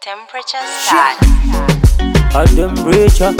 Temperature start. A temperature,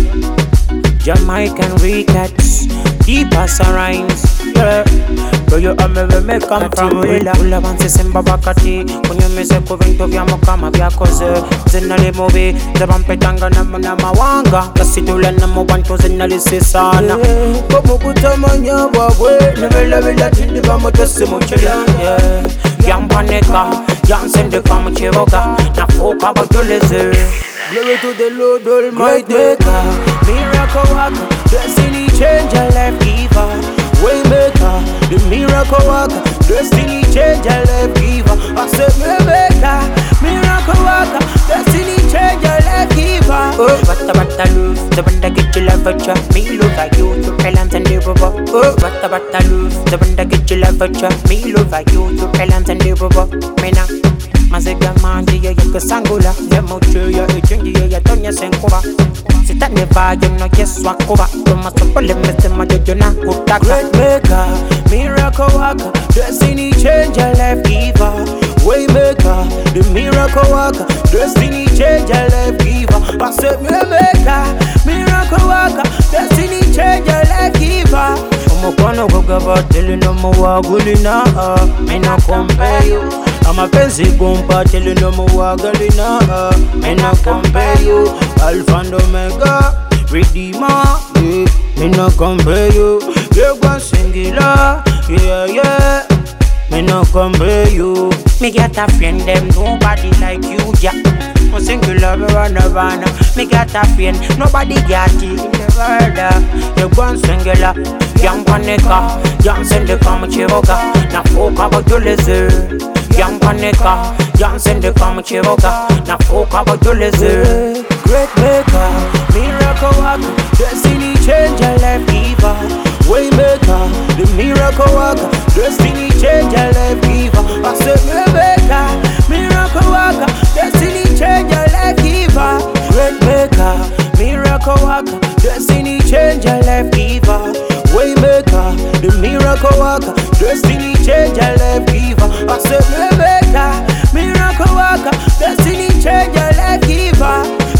Jamaican records, deep as a rhymes, yeah. Where you are me come from, ula vansi semba bakati. Kunyo mese kuvento vya mokama vya koze. Zinali movie, zabampetanga na mawanga. Kasitula na mwanto zinali sisana. Komu kutamanya wawe, nevela vela tindi vamo tose mochela, yeah. Yampaneka, yansende kama chiroga. Na foka baguleze. Glory to the Lord Almighty, maker, miracle worker, destiny changer, life giver, way maker, the miracle worker, destiny changer, life giver. I said me maker, miracle worker, destiny changer, life giver. Oh, bata lose, the banda get you love a trap. Me look like you, to talent and the rubber. Oh, bata lose, the banda get you love a trap. Me look like you, to talent and the rubber. Me now. Mazega mandi ya kusangula ya mocho ya echengi ya tonya senkuba sita neva you no yes wakuba toma sopole mese majojo na kutaka. Great maker, miracle worker, destiny changer, life giver, way maker, the miracle worker, destiny changer, life giver. I said me maker, miracle worker, destiny changer, life giver. Omokono gogaba tele no mo wagulina, me no compare you. I'm a fancy gumpa, tell you no more wagalina. Me no compare you, Alpha and Omega, Redeemer, yeah. Me no compare you, you're one singular, yeah. Me no compare you. Me get a friend, them nobody like you, yeah. No singular, Nirvana. Me get a friend, nobody got it in the world. You're one singular, young paneka, young sende kama chiroga. Na foka baguleze. Young paneka, young sende kama chiroga. Na foka baguleze. Great maker, miracle worker, destiny changer, life giver, way maker, the miracle worker, destiny changer, life giver. I said me maker, miracle worker, destiny changer, life giver. Great maker, miracle worker, destiny changer, life giver, way maker, the miracle worker, destiny changer, life giver. I said me maker, miracle worker, destiny changer, life giver.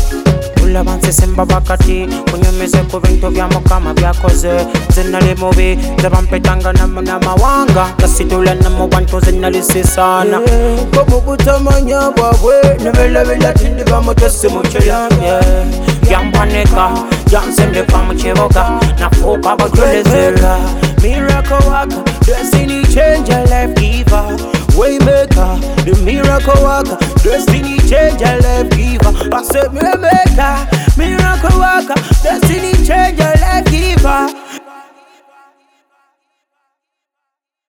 Ula vansi semba bakati, kunyo mese kuvento vya mokama vya koze. Zinali movie, zabampetanga na mawanga. Kasitula na mwanto zinali sisana. Komu kutamanya wawe, nevela vela tindi vamo tose mochela, yeah. Yampaneka, yansende kama chiroga. Na foka baguleze. Miracle worker, destiny changer, life giver, way maker, the miracle worker, destiny changer, life giver. I said me maker, miracle worker,